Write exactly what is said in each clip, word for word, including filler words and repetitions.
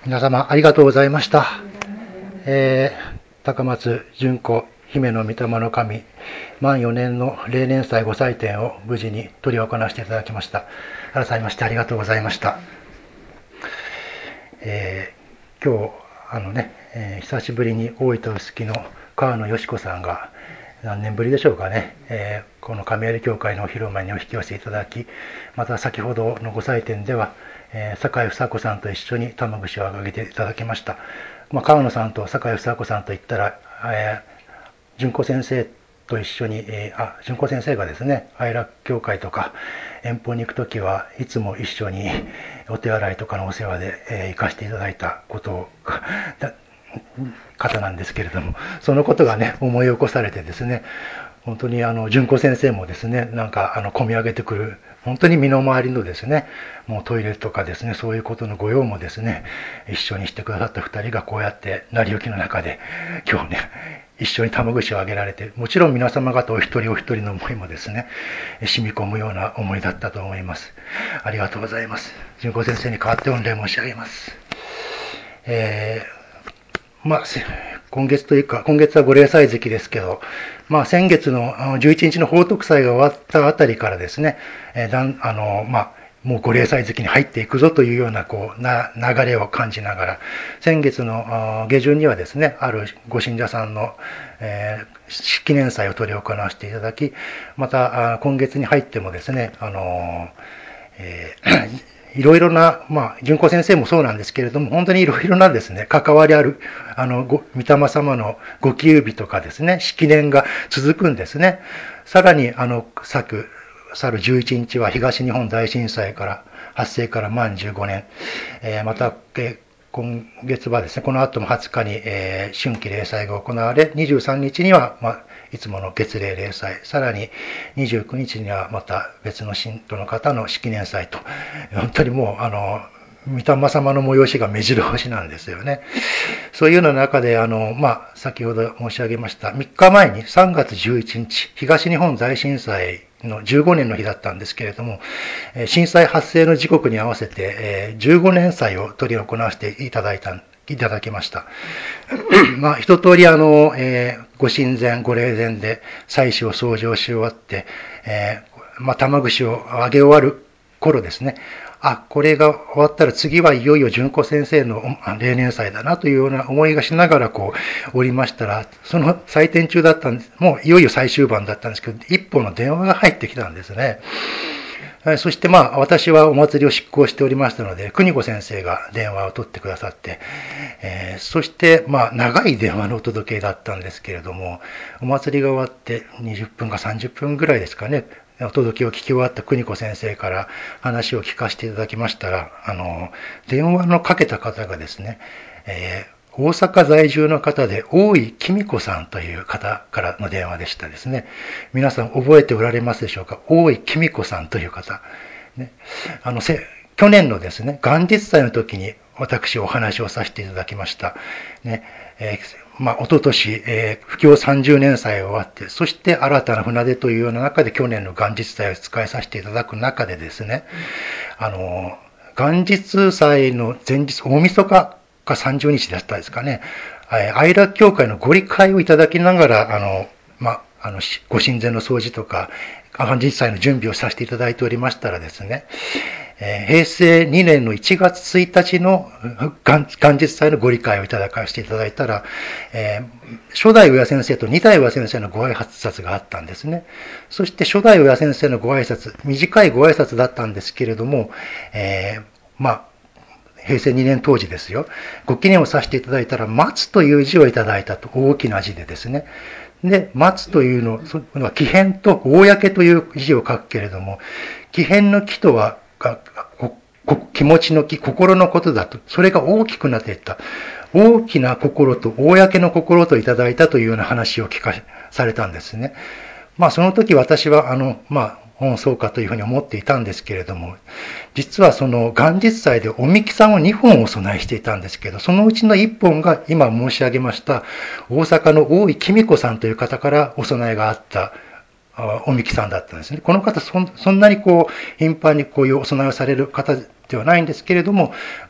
皆様ありがとうございました。えー、高松純子姫の御霊の神満よねんの例年祭ご祭典を無事に執り行わせていただきました。改めましてありがとうございました。えー、今日あのね、えー、久しぶりに大分臼杵の川野よし子さんが何年ぶりでしょうかね、えー、この神有教会のお広間にお引き寄せいただき、また先ほどのご祭典では、えー、坂井房子さんと一緒に玉串をあげていただきました。まあ、川野さんと坂井房子さんといったら、えー、純子先生と一緒に、えー、あ純子先生がですね、愛楽教会とか遠方に行くときはいつも一緒にお手洗いとかのお世話で、えー、行かせていただいたことを方なんですけれども、そのことがね思い起こされてですね、本当にあの純子先生もですね、なんかあの込み上げてくる、本当に身の回りのですね、もうトイレとかですね、そういうことのご用もですね、一緒にしてくださったふたりがこうやって成り行きの中で今日ね一緒に玉串をあげられて、もちろん皆様方お一人お一人の思いもですね染み込むような思いだったと思います。ありがとうございます。純子先生に代わって御礼申し上げます。えーまあ、今月というか、今月はご例祭月ですけど、まあ、先月のじゅういちにちの報徳祭が終わったあたりからですね、えー、だんあのまあ、もうご例祭月に入っていくぞというようなこうな流れを感じながら、先月の下旬にはですね、あるご信者さんの、えー、記念祭を執り行わせていただき、また今月に入ってもですね、あのえーいろいろな、まあ、純子先生もそうなんですけれども、本当にいろいろなですね、関わりある、あの、ご、御霊様のご記入日とかですね、式年が続くんですね。さらに、あの、昨、去るじゅういちにちは東日本大震災から発生から満じゅうごねん、えー、また、えー今月はですね、この後もはつかに、えー、春季例祭が行われ、にじゅうさんにちには、まあ、いつもの月例例祭、さらににじゅうくにちにはまた別の信徒の方の式年祭と、本当にもう、あの、御霊様の催しが目白押しなんですよね。そういうような中で、あの、まあ、先ほど申し上げました、みっかまえにさんがつじゅういちにち、東日本大震災のじゅうごねんの日だったんですけれども、震災発生の時刻に合わせてじゅうごねん祭を執り行わせていただいたいただきました。まあ、一通りあの、えー、ご神前、ご霊前で祭祀を掃除をし終わって、えー、まあ、玉串をあげ終わる頃ですね、あ、これが終わったら次はいよいよ純子先生の例年祭だなというような思いがしながらこうおりましたら、その祭典中だったんです、もういよいよ最終盤だったんですけど、一本の電話が入ってきたんですね。そしてまあ私はお祭りを執行しておりましたので、邦子先生が電話を取ってくださって、えー、そしてまあ長い電話のお届けだったんですけれども、お祭りが終わってにじゅっぷんかさんじゅっぷんぐらいですかね、お届けを聞き終わった邦子先生から話を聞かせていただきましたら、あの電話のかけた方がですね、えー大阪在住の方で大井公子さんという方からの電話でしたですね。皆さん覚えておられますでしょうか。大井公子さんという方。ね、あのせ去年のですね、元日祭の時に私お話をさせていただきました。ねえーまあ、一昨年、えー、布教さんじゅうねん祭が終わって、そして新たな船出というような中で去年の元日祭を使いさせていただく中でですね、あの元日祭の前日、大晦日かさんじゅうにちだったですかね、愛楽教会のご理解をいただきながら、あの、まあ、あの、ご神前の掃除とか、元日祭の準備をさせていただいておりましたらですね、えー、平成にねんのいちがつついたちの元日祭のご理解をいただかせていただいたら、えー、初代親先生とに代親先生のご挨拶があったんですね。そして初代親先生のご挨拶、短いご挨拶だったんですけれども、えー、まあ、平成にねん当時ですよ。ご記念をさせていただいたら、松という字をいただいたと、大きな字でですね。で、松というのは、木偏と公という字を書くけれども、木偏の木とは、気持ちの木、心のことだと、それが大きくなっていった。大きな心と公の心といただいたというような話を聞かされたんですね。まあその時私は、あの、まあ、本そうかというふうに思っていたんですけれども、実はその元日祭でおみきさんをにほんお供えしていたんですけど、そのうちのいっぽんが今申し上げました大阪の大井公子さんという方からお供えがあったおみきさんだったんですね。この方 そ, そんなにこう頻繁にこういうお供えをされる方ではないんですけれども、まあ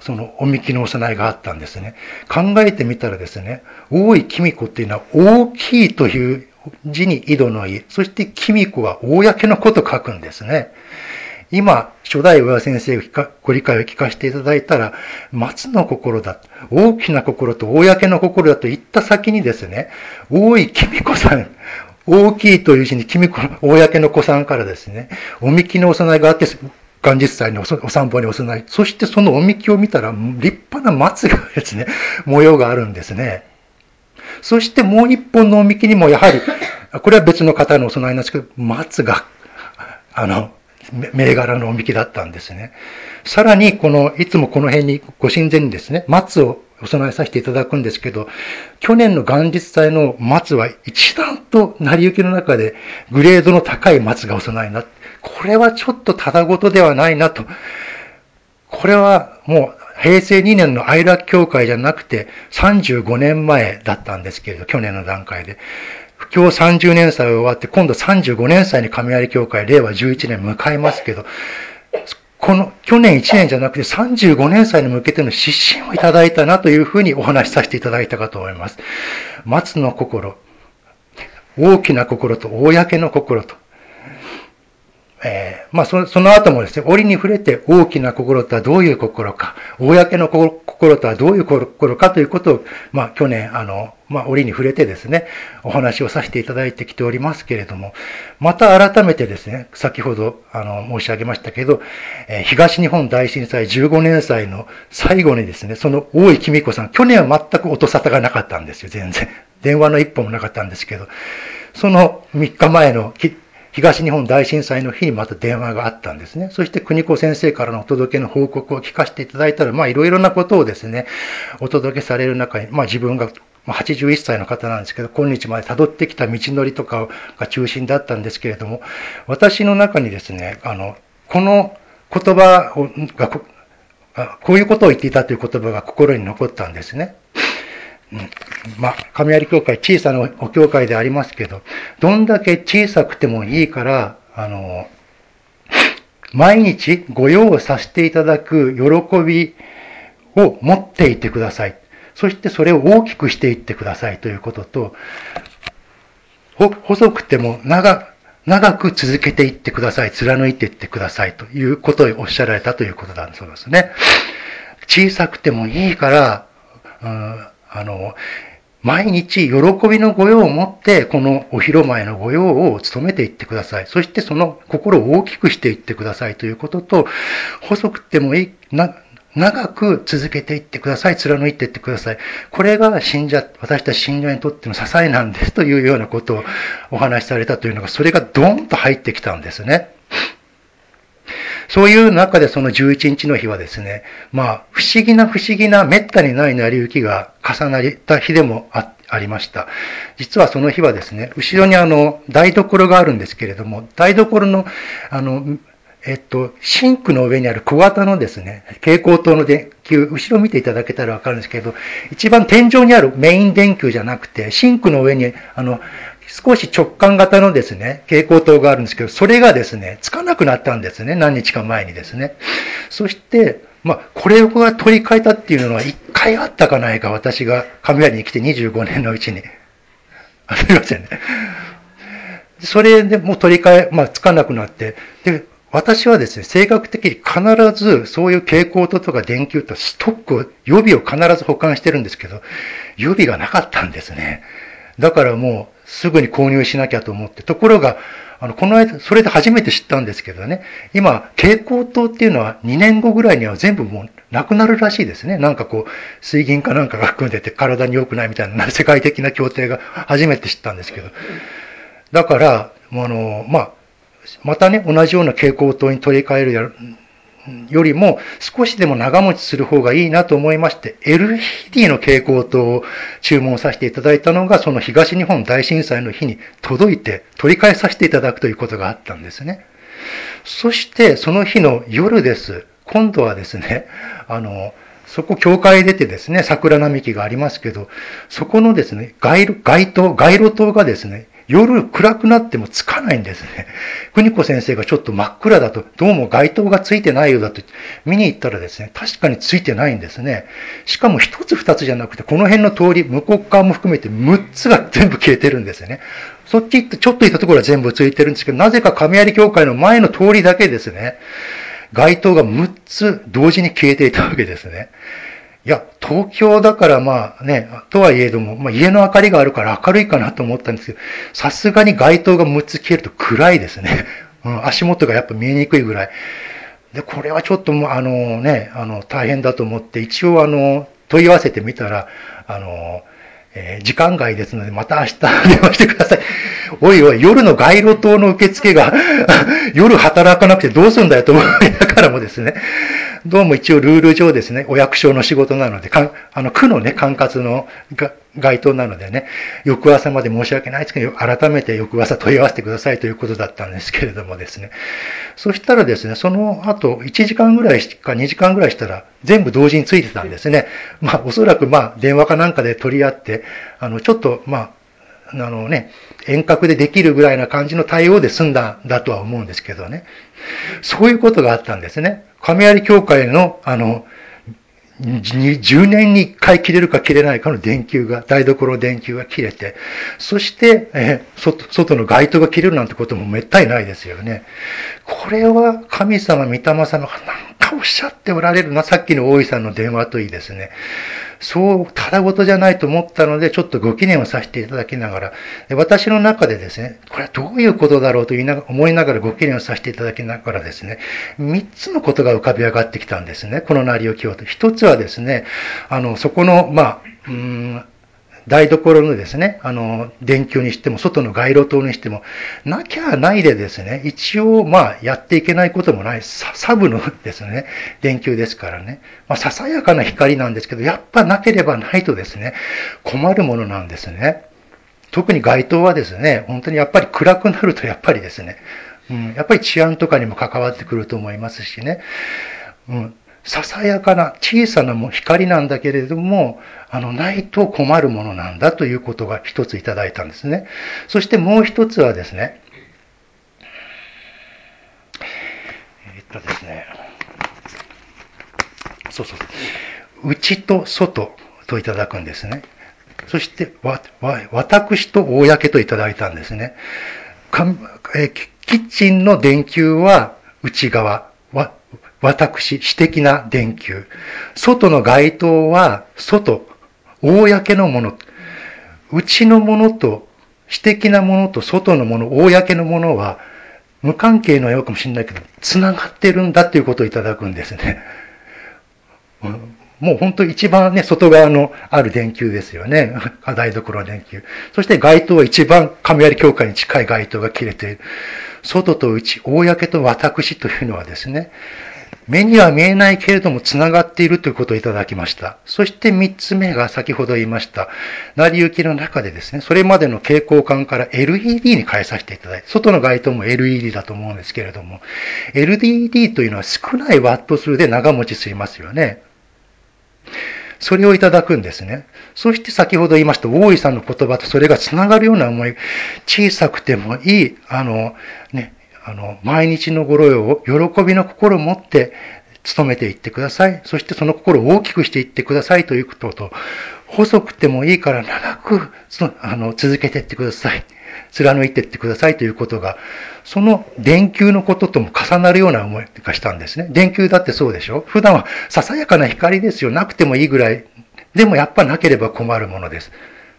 そのおみきのお供えがあったんですね。考えてみたらですね、大井きみ子っていうのは大きいという字に井戸の井、そしてきみ子は公の子と書くんですね。今、初代親先生がご理解を聞かせていただいたら、松の心だ、大きな心と公の心だと言った先にですね、大井きみ子さん、大きいという字にきみ子、公の子さんからですね、おみきのお供えがあって、元日祭にお散歩にお供え、そしてそのおみきを見たら、立派な松がですね、模様があるんですね。そしてもう一本のおみきにもやはり、これは別の方のお供えなんですけど、松が、あの、銘柄のおみきだったんですね。さらに、この、いつもこの辺に、ご神前にですね、松をお供えさせていただくんですけど、去年の元日祭の松は一段と成り行きの中でグレードの高い松がお供えになって、これはちょっとただごとではないなと。これはもう平成にねんの愛楽協会じゃなくてさんじゅうごねんまえだったんですけれど、去年の段階で。布教さんじゅうねん祭終わって、今度さんじゅうごねん祭に神有協会、れいわじゅういちねん迎えますけど、この去年いちねんじゃなくてさんじゅうごねん祭に向けての指針をいただいたなというふうにお話しさせていただいたかと思います。松の心、大きな心と公の心と、えー、まあそ、その後もですね、折に触れて大きな心とはどういう心か、公の心とはどういう心かということを、まあ、去年、あの、まあ、折に触れてですね、お話をさせていただいてきておりますけれども、また改めてですね、先ほど、あの、申し上げましたけど、えー、東日本大震災じゅうごねん祭の最後にですね、その大井きみ子さん、去年は全く音沙汰がなかったんですよ、全然。電話の一本もなかったんですけど、そのみっかまえの東日本大震災の日にまた電話があったんですね。そして国子先生からのお届けの報告を聞かせていただいたら、まあいろいろなことをですね、お届けされる中に、まあ自分がはちじゅういっさいの方なんですけど、今日まで辿ってきた道のりとかが中心だったんですけれども、私の中にですね、あの、この言葉が、こういうことを言っていたという言葉が心に残ったんですね。うん、まあ、神有教会、小さなお教会でありますけど、どんだけ小さくてもいいから、あの、毎日ご用をさせていただく喜びを持っていてください。そしてそれを大きくしていってくださいということと、細くても長、長く続けていってください。貫いていってくださいということをおっしゃられたということなんそうですね。小さくてもいいから、うんあの、毎日喜びの御用を持って、このお広前の御用を務めていってください。そしてその心を大きくしていってくださいということと、細くてもいい、な長く続けていってください。貫いていってください。これが信者、私たち信者にとっての支えなんですというようなことをお話しされたというのが、それがドーンと入ってきたんですね。そういう中でそのじゅういちにちの日はですね、まあ、不思議な不思議な滅多にない成り行きが重なった日でも あ, ありました。実はその日はですね、後ろにあの、台所があるんですけれども、台所の、あの、えっと、シンクの上にある小型のですね、蛍光灯の電球、後ろ見ていただけたらわかるんですけど、一番天井にあるメイン電球じゃなくて、シンクの上に、あの、少し直感型のですね、蛍光灯があるんですけど、それがですね、つかなくなったんですね。何日か前にですね。そして、まあ、これを取り替えたっていうのは一回あったかないか、私が神有に来てにじゅうごねんのうちに。ありませんね。それでもう取り替え、まあ、つかなくなって、で、私はですね、性格的に必ずそういう蛍光灯とか電球とストックを、予備を必ず保管してるんですけど、予備がなかったんですね。だからもうすぐに購入しなきゃと思って、ところが、あの、この間、それで初めて知ったんですけどね、今、蛍光灯っていうのはにねんごぐらいには全部もうなくなるらしいですね。なんかこう、水銀かなんかが含んでて体に良くないみたいな世界的な協定が初めて知ったんですけど。だから、あの、まあ、またね、同じような蛍光灯に取り替えるやよりも少しでも長持ちする方がいいなと思いまして、エルイーディー の蛍光灯を注文させていただいたのが、その東日本大震災の日に届いて取り替えさせていただくということがあったんですね。そしてその日の夜です。今度はですね、あの、そこ教会出てですね、桜並木がありますけど、そこのですね、街路、街灯、街路灯がですね、 夜暗くなってもつかないんですね。邦子先生がちょっと真っ暗だと、どうも街灯がついてないようだと見に行ったらですね、確かについてないんですね。しかも一つ二つじゃなくて、この辺の通り、向こう側も含めてむっつが全部消えてるんですよね。そっち行ってちょっと行ったところは全部ついてるんですけど、なぜか神有教会の前の通りだけですね、街灯がむっつ同時に消えていたわけですね。いや、東京だからまあね、とはいえども、まあ、家の明かりがあるから明るいかなと思ったんですけど、さすがに街灯がむっつ消えると暗いですね。うん、足元がやっぱ見えにくいぐらい。で、これはちょっともうあのね、あの大変だと思って、一応あの、問い合わせてみたら、あの、えー、時間外ですので、また明日電話してください。おいおい、夜の街路灯の受付が、夜働かなくてどうすんだよと思いながらもですね、どうも一応ルール上ですね、お役所の仕事なので、かんあの区のね、管轄の街灯なのでね、翌朝まで申し訳ないですけど、改めて翌朝問い合わせてくださいということだったんですけれどもですね。そしたらですね、その後いちじかんぐらいかにじかんぐらいしたら、全部同時についてたんですね。まあ、おそらくまあ、電話かなんかで取り合って、あの、ちょっとまあ、あのね、遠隔でできるぐらいな感じの対応で済んだんだとは思うんですけどね。そういうことがあったんですね。神有教会の、あの、じゅうねんにいっかい切れるか切れないかの電球が、台所の電球が切れて、そして、えー、外、外の街灯が切れるなんてこともめったにないですよね。これは神様、御霊様が何かおっしゃっておられるな、さっきの大井さんの電話といいですね。そう、ただごとじゃないと思ったので、ちょっとご記念をさせていただきながら、私の中でですね、これはどういうことだろうと言いながら思いながらご記念をさせていただきながらですね、三つのことが浮かび上がってきたんですね、この成り行きを。一つはですね、あの、そこの、まあ、うーん、台所のですね、あの、電球にしても、外の街路灯にしても、なきゃないでですね、一応、まあ、やっていけないこともない、サブのですね、電球ですからね。まあ、ささやかな光なんですけど、やっぱなければないとですね、困るものなんですね。特に街灯はですね、本当にやっぱり暗くなるとやっぱりですね、うん、やっぱり治安とかにも関わってくると思いますしね、うん、ささやかな小さな光なんだけれども、あの、ないと困るものなんだということが一ついただいたんですね。そしてもう一つはですね、えっとですね、そうそう、内と外といただくんですね。そして、わ、わ、私と公といただいたんですね。かえキッチンの電球は内側、わ、私、私的な電球。外の街灯は外、公のもの。内のものと、私的なものと外のもの、公のものは、無関係のようかもしれないけど、繋がってるんだということをいただくんですね。もう本当に一番ね、外側のある電球ですよね。台所の電球。そして街灯は一番神有教会に近い街灯が切れている。外と内、公と私というのはですね、目には見えないけれども繋がっているということをいただきました。そして三つ目が先ほど言いました。成り行きの中でですね、それまでの蛍光管から エルイーディー に変えさせていただいて、外の街灯も エルイーディー だと思うんですけれども、エルイーディー というのは少ないワット数で長持ちしますよね。それをいただくんですね。そして先ほど言いました大井さんの言葉とそれがつながるような思い、小さくてもいい、あの、ね、あの、毎日のごろよを喜びの心を持って努めていってください。そしてその心を大きくしていってくださいということと、細くてもいいから長くあの続けていってください。貫いていってくださいということが、その電球のこととも重なるような思いがしたんですね。電球だってそうでしょ？普段はささやかな光ですよ。なくてもいいぐらい。でもやっぱなければ困るものです。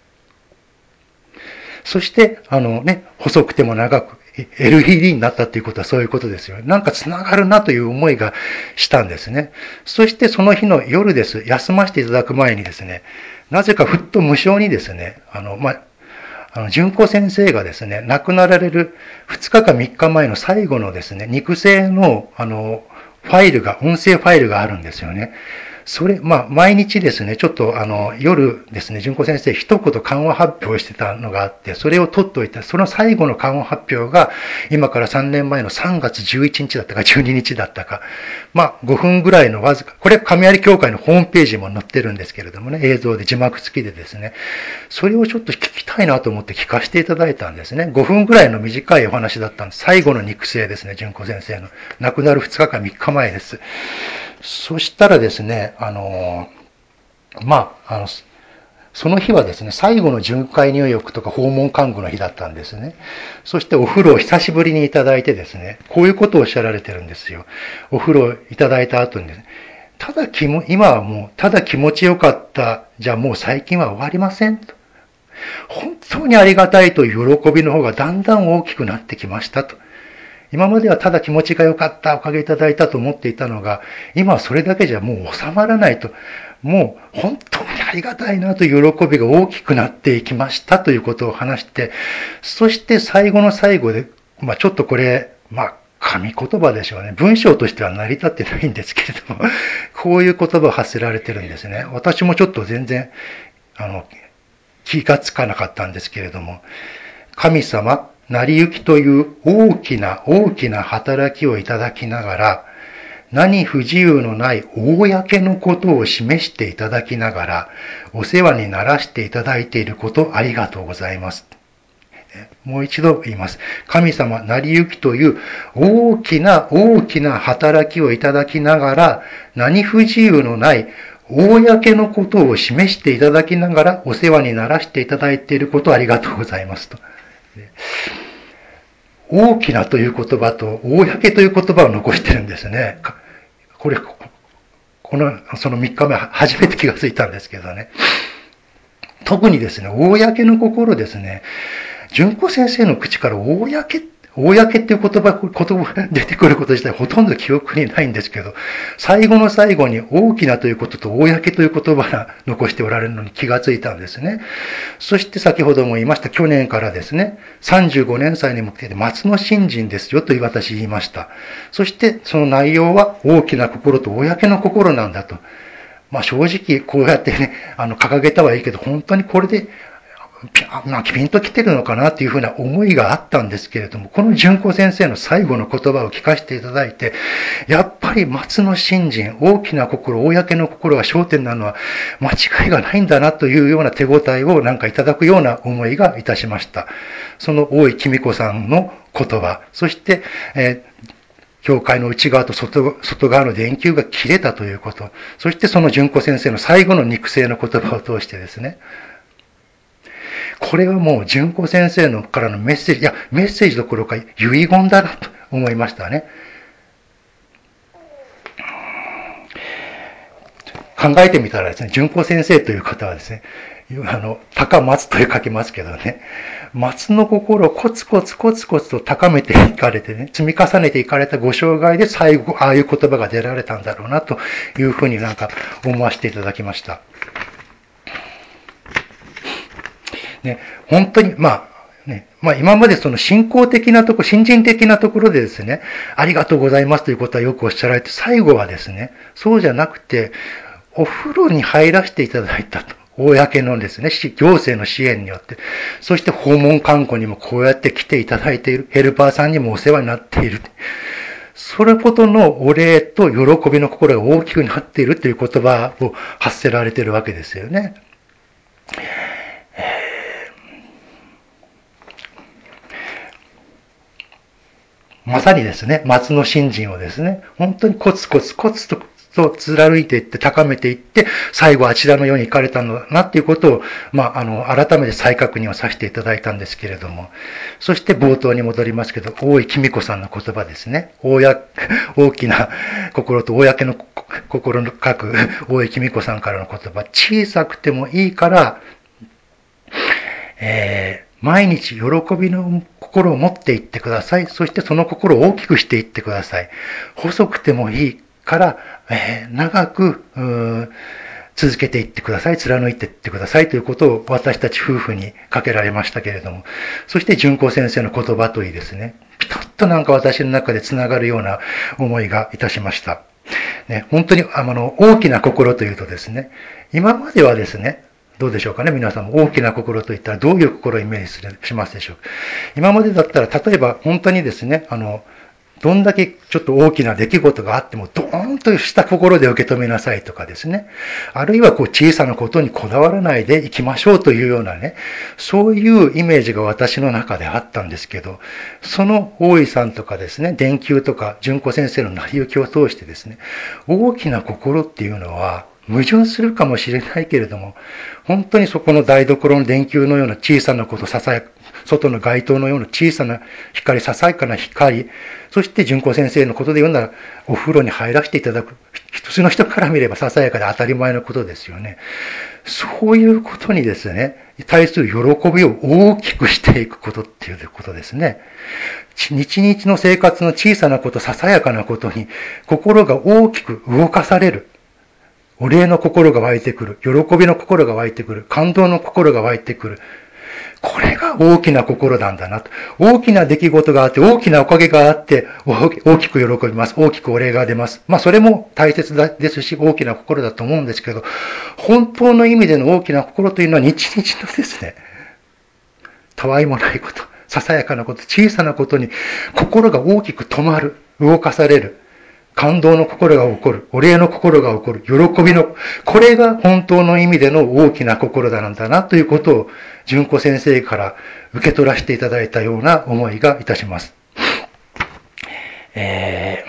そして、あのね、細くても長く、エルイーディー になったということはそういうことですよ。なんか繋がるなという思いがしたんですね。そしてその日の夜です。休ませていただく前にですね、なぜかふっと無性にですね、あの、まあ、あの、純子先生がですね、亡くなられるふつかかみっかまえの最後のですね、肉声の、あの、ファイルが、音声ファイルがあるんですよね。 それ、まあ、毎日ですね、ちょっとあの、夜ですね、純子先生一言緩和発表してたのがあって、それを取っておいて、その最後の緩和発表が、今からさんねんまえのさんがつじゅういちにちだったかじゅうににちだったか、まあ、ごふんぐらいのわずか、これ、神有教会のホームページにも載ってるんですけれどもね、映像で字幕付きでですね、それをちょっと聞きたいなと思って聞かせていただいたんですね。ごふんぐらいの短いお話だったんです。最後の肉声ですね、純子先生の。亡くなるふつかかみっかまえです。そしたらですね、あの、まあ、あの、その日はですね、最後の巡回入浴とか訪問看護の日だったんですね。そしてお風呂を久しぶりにいただいてですね、こういうことをおっしゃられてるんですよ。お風呂をいただいた後にですね、ただ気も、今はもう、ただ気持ちよかった、じゃあもう最近は終わりませんと。本当にありがたいという喜びの方がだんだん大きくなってきましたと。今まではただ気持ちが良かった、おかげいただいたと思っていたのが、今はそれだけじゃもう収まらないと。もう本当にありがたいなという喜びが大きくなっていきましたということを話して、そして最後の最後で、まあちょっとこれ、まあ紙言葉でしょうね。文章としては成り立ってないんですけれども、こういう言葉を発せられてるんですね。私もちょっと全然、あの、気がつかなかったんですけれども、神様、成り行きという大きな大きな働きをいただきながら、何不自由のない公のことを示していただきながら、お世話にならしていただいていることありがとうございます。もう一度言います。神様、成り行きという大きな大きな働きをいただきながら、何不自由のない公のことを示していただきながら、お世話にならしていただいていることありがとうございますと。大きなという言葉と公という言葉を残してるんですね。これ、この、そのみっかめ初めて気がついたんですけどね。特にですね、公の心ですね。純子先生の口から公、公っていう言葉、言葉出てくること自体ほとんど記憶にないんですけど、最後の最後に大きなということと公という言葉が残しておられるのに気がついたんですね。そして先ほども言いました、去年からですね、さんじゅうごねんさいに向けて松の信心ですよと私言いました。そしてその内容は大きな心と公の心なんだと。まあ正直こうやってね、あの掲げたはいいけど、本当にこれでまあ、ピンと来てるのかなっていうふうな思いがあったんですけれども、この純子先生の最後の言葉を聞かせていただいて、やっぱり松の信心、大きな心、公の心が焦点なのは間違いがないんだなというような手応えをなんかいただくような思いがいたしました。その大井公子さんの言葉、そして、えー教会の内側と 外, 外側の電球が切れたということ、そしてその純子先生の最後の肉声の言葉を通してですね、これはもう純子先生のからのメッセージ、いや、メッセージどころか遺言だなと思いましたね。考えてみたらですね、純子先生という方はですね、あの、高松と書きますけどね、松の心をコツコツコツコツと高めていかれてね、積み重ねていかれたご生涯で最後、ああいう言葉が出られたんだろうなというふうになんか思わせていただきました。ね、本当に、まあ、ね、まあ今までその信仰的なところ、信心的なところでですね、ありがとうございますということはよくおっしゃられて、最後はですね、そうじゃなくて、お風呂に入らせていただいたと。公のですね、行政の支援によって、そして訪問看護にもこうやって来ていただいている、ヘルパーさんにもお世話になっている。それことのお礼と喜びの心が大きくなっているという言葉を発せられているわけですよね。まさにですね、松の信心をですね、本当にコツコツコツとと貫いていって高めていって、最後あちらのように行かれたのだなっていうことを、まあ、あの、改めて再確認をさせていただいたんですけれども、そして冒頭に戻りますけど、大井公子さんの言葉ですね。大や、大きな心と公の心の書く大井公子さんからの言葉、小さくてもいいから、えー毎日喜びの心を持っていってください。そしてその心を大きくしていってください。細くてもいいから、えー、長く続けていってください。貫いていってくださいということを私たち夫婦にかけられましたけれども、そして純子先生の言葉といいですね、ピタッとなんか私の中でつながるような思いがいたしました。 ね、本当にあの大きな心というとですね、今まではですね、どうでしょうかね、皆さんも大きな心といったらどういう心をイメージするしますでしょうか。今までだったら、例えば本当にですね、あの、どんだけちょっと大きな出来事があっても、ドーンとした心で受け止めなさいとかですね。あるいはこう小さなことにこだわらないでいきましょうというようなね、そういうイメージが私の中であったんですけど、その大井さんとかですね、電球とか純子先生の成り行きを通してですね、大きな心っていうのは、矛盾するかもしれないけれども、本当にそこの台所の電球のような小さなこと、ささや外の街灯のような小さな光、ささやかな光、そして純子先生のことで言うなら、お風呂に入らせていただく、一つの人から見ればささやかで当たり前のことですよね。そういうことにですね、対する喜びを大きくしていくことっていうことですね。日々の生活の小さなこと、ささやかなことに心が大きく動かされる。お礼の心が湧いてくる。喜びの心が湧いてくる。感動の心が湧いてくる。これが大きな心なんだなと。大きな出来事があって、大きなおかげがあって、大きく喜びます。大きくお礼が出ます。まあ、それも大切ですし、大きな心だと思うんですけど、本当の意味での大きな心というのは、日々のですね、たわいもないこと、ささやかなこと、小さなことに心が大きく止まる、動かされる。感動の心が起こる。お礼の心が起こる。喜びの、これが本当の意味での大きな心だなんだなということを、純子先生から受け取らせていただいたような思いがいたします。え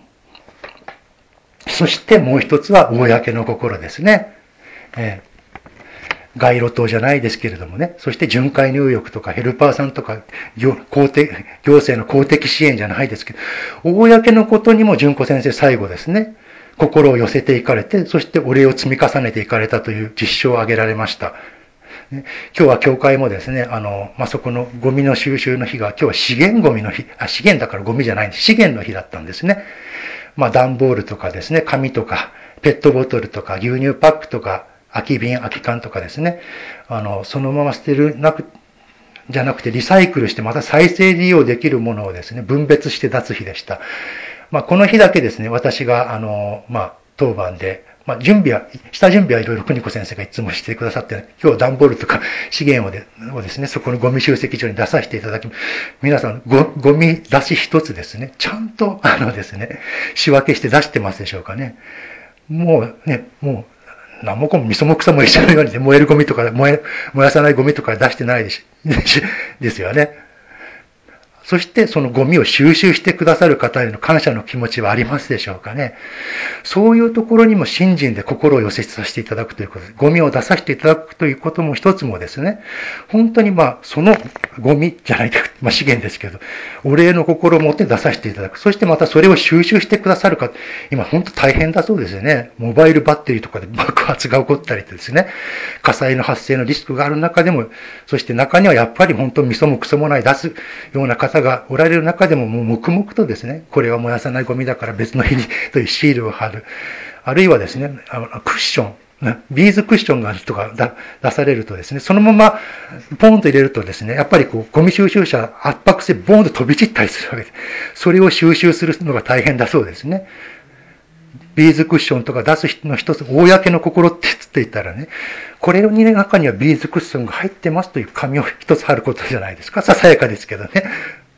ー、そしてもう一つは、公の心ですね。えー街路灯じゃないですけれどもね、そして巡回入浴とかヘルパーさんとか行公的行政の公的支援じゃないですけど、公のことにも純子先生最後ですね、心を寄せていかれて、そしてお礼を積み重ねていかれたという実証を挙げられました。今日は教会もですね、あの、まあ、そこのゴミの収集の日が、今日は資源ゴミの日、あ、資源だからゴミじゃないんです。資源の日だったんですね。まあ、段ボールとかですね、紙とか、ペットボトルとか、牛乳パックとか、空き瓶、空き缶とかですね、あの、そのまま捨てるなく、じゃなくてリサイクルしてまた再生利用できるものをですね、分別して出す日でした。まあ、この日だけですね、私が、あの、まあ、当番で、まあ、準備は、下準備はいろいろ邦子先生がいつもしてくださって、今日段ボールとか資源をでをですね、そこのゴミ集積所に出させていただき、皆さんゴ、ゴミ出し一つですね、ちゃんと、あのですね、仕分けして出してますでしょうかね。もうね、もう、何もこも味噌も草も一緒のように、ね、燃えるゴミとか燃え、燃やさないゴミとか出してないでしですよね。そしてそのゴミを収集してくださる方への感謝の気持ちはありますでしょうかね。そういうところにも信心で心を寄せさせていただくということです。ゴミを出させていただくということも一つもですね、本当にまあそのゴミじゃないか、まあ資源ですけど、お礼の心を持って出させていただく。そしてまたそれを収集してくださるか、今本当大変だそうですよね。モバイルバッテリーとかで爆発が起こったりですね、火災の発生のリスクがある中でも、そして中にはやっぱり本当味噌もクソもない出すような方がおられる中でも、もう黙々とですね、これは燃やさないゴミだから別の日にというシールを貼る。あるいはですね、あのクッション、ビーズクッションがとか出されるとですね、そのままポンと入れるとですね、やっぱりこうゴミ収集車圧迫してボーンと飛び散ったりするわけです。それを収集するのが大変だそうですね。ビーズクッションとか出すの一つ、公の心って言ったらね、これの中にはビーズクッションが入ってますという紙を一つ貼ることじゃないですか。ささやかですけどね。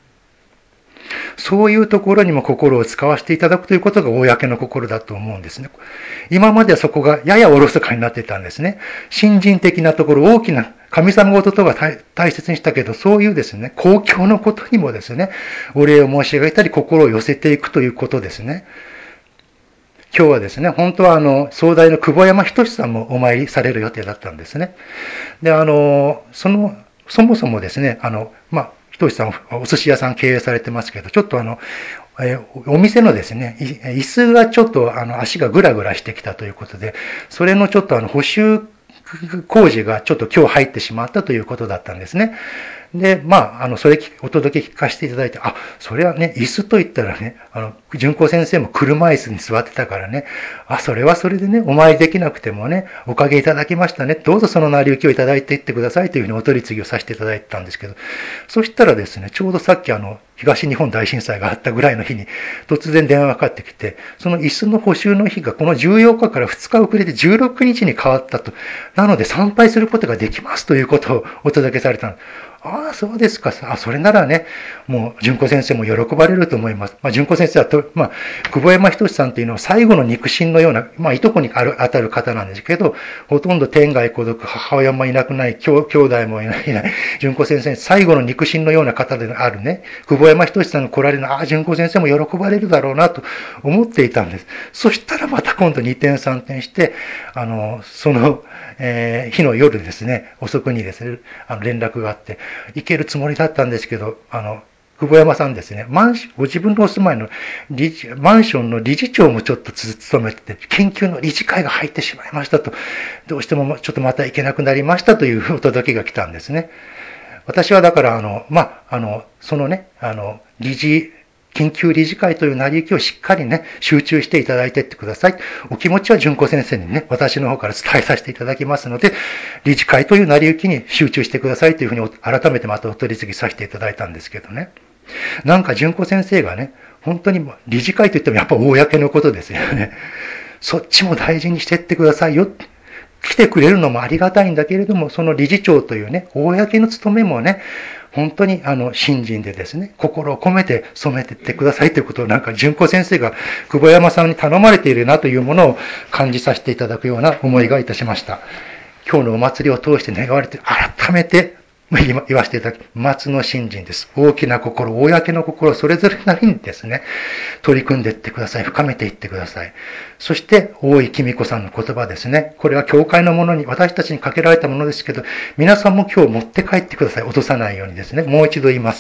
そういうところにも心を使わせていただくということが公の心だと思うんですね。今まではそこがややおろそかになっていたんですね。信心的なところ、大きな神様事とは大切にしたけど、そういうですね、公共のことにもですね、お礼を申し上げたり、心を寄せていくということですね。今日はですね、本当はあの、総大の久保山仁さんもお参りされる予定だったんですね。で、あの、その、そもそもですね、あの、まあ、仁さん、お寿司屋さん経営されてますけど、ちょっとあの、えお店のですね、椅子がちょっとあの足がグラグラしてきたということで、それのちょっとあの補修工事がちょっと今日入ってしまったということだったんですね。で、まあ、あの、それお届け聞かせていただいて、あ、それはね、椅子といったらね、あの、 純子先生も車椅子に座ってたからね、あ、それはそれでね、お参りできなくてもね、おかげいただきましたね。どうぞその成り行きをいただいていってくださいというふうにお取り次ぎをさせていただいてたんですけど、そしたらですね、ちょうどさっきあの、東日本大震災があったぐらいの日に突然電話がかかってきて、その椅子の補修の日がこのじゅうよっかからふつか遅れてじゅうろくにちに変わったと。なので参拝することができますということをお届けされたの。ああ、そうですか。あ、それならね、もう、純子先生も喜ばれると思います。まあ、純子先生はと、まあ、久保山仁さんというのは最後の肉親のような、まあ、いとこにある当たる方なんですけど、ほとんど天涯孤独、母親もいなくない、兄弟もいない、純子先生、最後の肉親のような方であるね、久保山仁さんが来られるの、ああ、純子先生も喜ばれるだろうなと思っていたんです。そしたらまた今度二転三転して、あの、その、えー、日の夜ですね、遅くにですね、あの連絡があって、行けるつもりだったんですけど、あの、久保山さんですね、マンシご自分のお住まいの理事マンションの理事長もちょっと務めてて、研究の理事会が入ってしまいましたと、どうしてもちょっとまた行けなくなりましたというお届けが来たんですね。私はだから、あの、まあ、あの、そのね、あの、理事、緊急理事会という成り行きをしっかりね、集中していただいていってください。お気持ちは純子先生にね、私の方から伝えさせていただきますので、理事会という成り行きに集中してくださいというふうに改めてまたお取り次ぎさせていただいたんですけどね。なんか純子先生がね、本当に理事会といってもやっぱ公のことですよね。そっちも大事にしていってくださいよ。来てくれるのもありがたいんだけれども、その理事長というね、公の務めもね、本当にあの信心でですね、心を込めて染めていってくださいということをなんか純子先生が久保山さんに頼まれているなというものを感じさせていただくような思いがいたしました。今日のお祭りを通して願われて改めて言わせていただき、松の信心です。大きな心、公の心、それぞれなりにですね、取り組んでいってください。深めていってください。そして、大井公子さんの言葉ですね。これは教会のものに、私たちにかけられたものですけど、皆さんも今日持って帰ってください。落とさないようにですね。もう一度言います。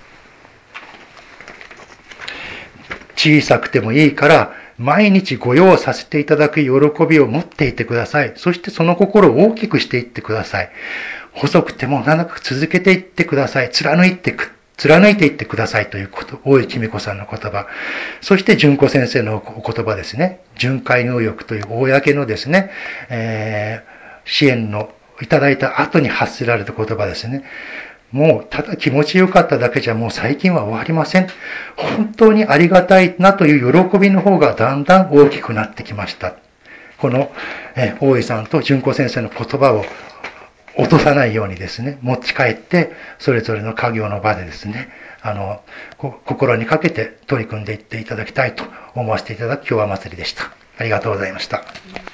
小さくてもいいから、毎日ご用させていただく喜びを持っていてください。そしてその心を大きくしていってください。細くても長く続けていってください。貫いてく、貫いていってくださいということ。大井公子さんの言葉。そして純子先生のお言葉ですね。巡回能力という公のですね、えー、支援のいただいた後に発せられた言葉ですね。もうただ気持ちよかっただけじゃもう最近は終わりません。本当にありがたいなという喜びの方がだんだん大きくなってきました。この、えー、大井さんと純子先生の言葉を落とさないようにですね、持ち帰って、それぞれの家業の場でですね、あの、心にかけて取り組んでいっていただきたいと思わせていただく今日は祭りでした。ありがとうございました。